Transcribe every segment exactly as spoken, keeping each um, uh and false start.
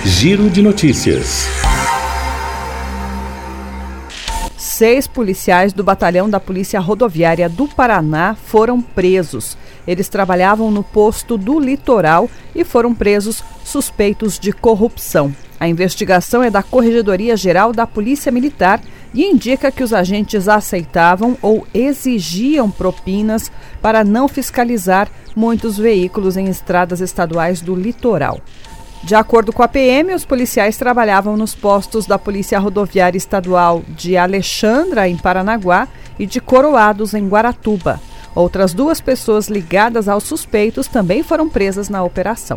Giro de notícias. Seis policiais do batalhão da Polícia Rodoviária do Paraná foram presos. Eles trabalhavam no posto do Litoral e foram presos suspeitos de corrupção. A investigação é da Corregedoria Geral da Polícia Militar e indica que os agentes aceitavam ou exigiam propinas para não fiscalizar muitos veículos em estradas estaduais do litoral. De acordo com a P M, os policiais trabalhavam nos postos da Polícia Rodoviária Estadual de Alexandra, em Paranaguá, e de Coroados, em Guaratuba. Outras duas pessoas ligadas aos suspeitos também foram presas na operação.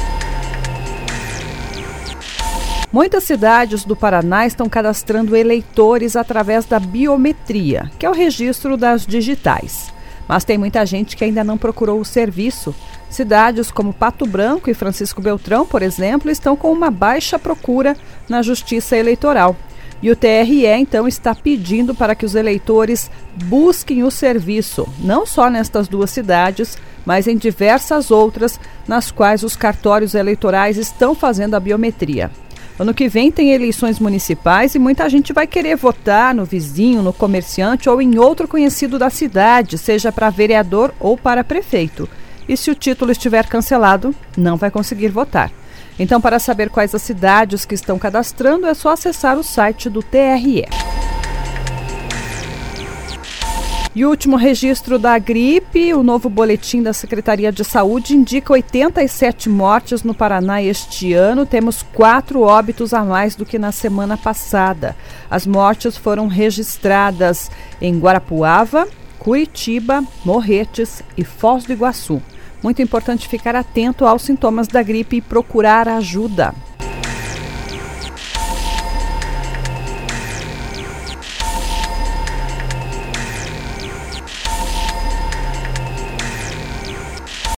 Muitas cidades do Paraná estão cadastrando eleitores através da biometria, que é o registro das digitais. Mas tem muita gente que ainda não procurou o serviço. Cidades como Pato Branco e Francisco Beltrão, por exemplo, estão com uma baixa procura na Justiça Eleitoral. E o T R E, então, está pedindo para que os eleitores busquem o serviço, não só nestas duas cidades, mas em diversas outras, nas quais os cartórios eleitorais estão fazendo a biometria. Ano que vem tem eleições municipais e muita gente vai querer votar no vizinho, no comerciante ou em outro conhecido da cidade, seja para vereador ou para prefeito. E se o título estiver cancelado, não vai conseguir votar. Então, para saber quais as cidades que estão cadastrando, é só acessar o site do T R E. E o último registro da gripe, o novo boletim da Secretaria de Saúde indica oitenta e sete mortes no Paraná este ano. Temos quatro óbitos a mais do que na semana passada. As mortes foram registradas em Guarapuava, Curitiba, Morretes e Foz do Iguaçu. Muito importante ficar atento aos sintomas da gripe e procurar ajuda.